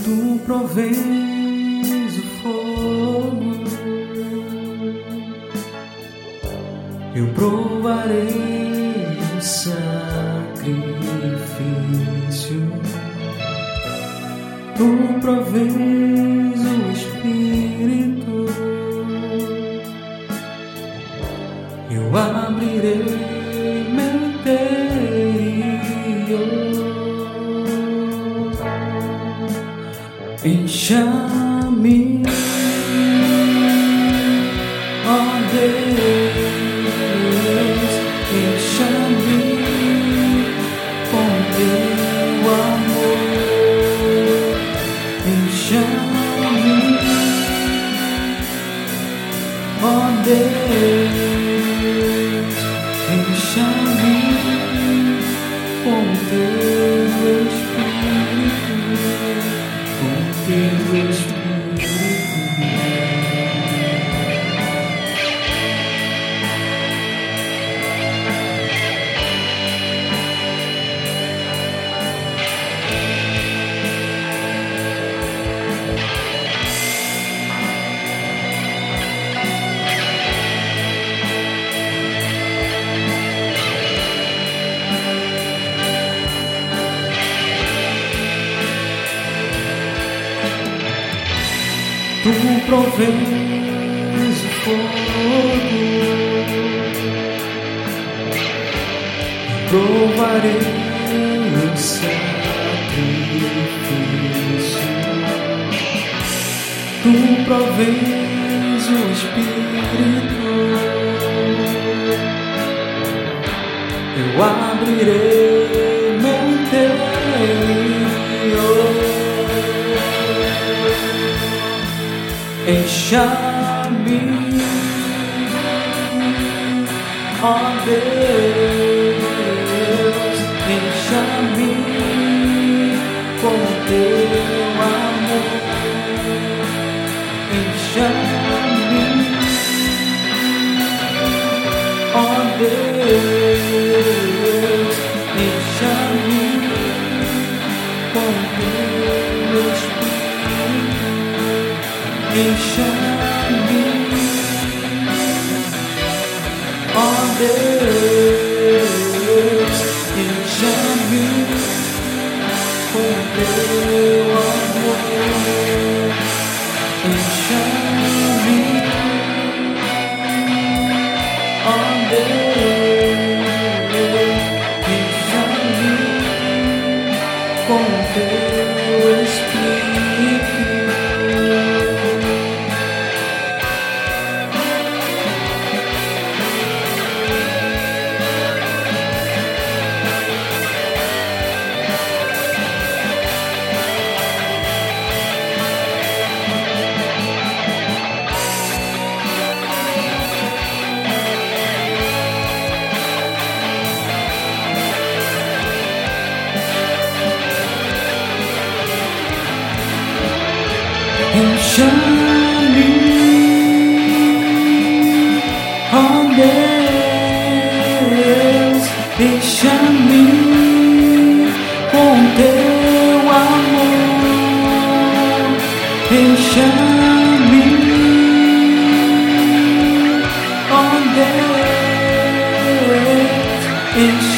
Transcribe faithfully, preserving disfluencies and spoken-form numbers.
Tu provês o fogo, eu provarei o sacrifício. Tu provês o Espírito, eu abrirei meu interior. Encha-me, ó Deus, encha-me com teu amor. Encha-me, ó Deus, encha-me com teu Espírito, com teu Espírito. Tu provês o fogo, provarei o sacrifício. Tu provês o Espírito, eu abrirei meu interior. Encha-me, ó Deus, encha-me com teu amor. Encha-me, ó Deus, encha-me com teu Espírito. Encha-me, ó Deus, encha-me com teu amor. Encha-me, ó Deus, encha-me com teu Espírito. Encha-me, ó Deus, encha-me com teu amor. Encha-me, ó Deus, encha-me